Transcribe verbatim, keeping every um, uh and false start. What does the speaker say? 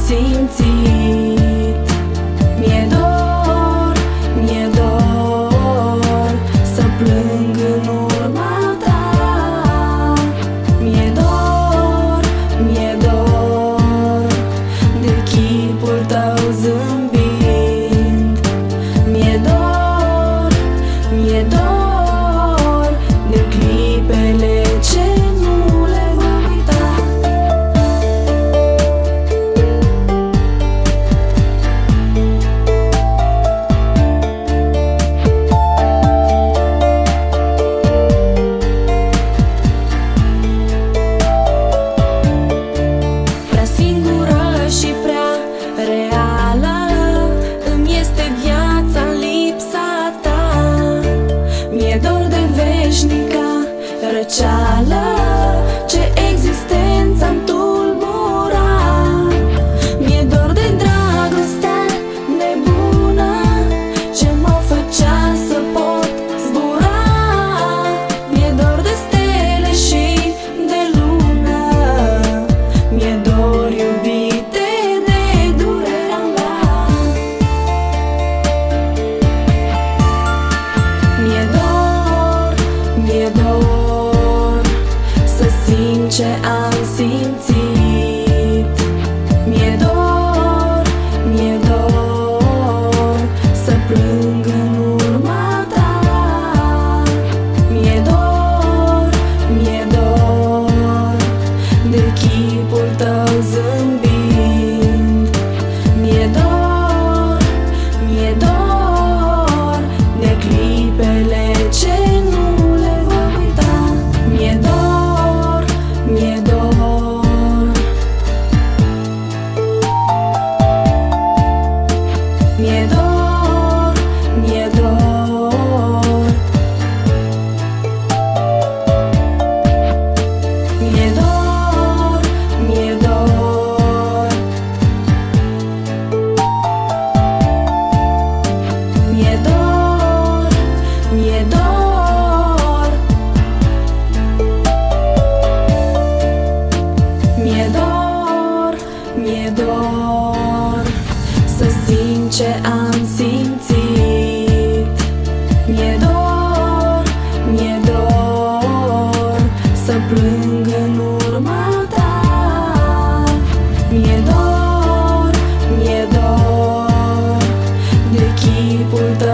simțit. Mi-e dor, mi-e dor să plâng în urma ta. Mi-e dor, mi-e dor de chipul tău zâmbind. Mi-e dor, mi-e dor de clipele ce nu le voi uita. Prea singură și prea reală îmi este viața în lipsa ta. Mi-e dor de veșnica răceală ce existența-mi tulbura. Mi-e dor de dragostea nebună ce mă făcea să pot zbura. Mi-e dor de stele și de lună. Mi-e dor, iubite, de durerea mea. Mi-e dor, mi-e dor să simt ce am simțit. Mi-e dor, mi-e dor să plâng în urma ta. Mi-e dor, mi-e dor de chipul tău zâmbind. Mi-e dor, mi-e dor de clipele ce nu le voi uita. Mi-e dor, mi-e dor. Mi-e dor, mi-e dor. Mi-e dor, mi-e dor. Mi-e dor, mi-e dor. Mi-e dor, mi-e dor să simt ce am simțit. Mi-e dor, mi-e dor să plâng în urma ta. Mi-e dor, mi-e dor de chipul tău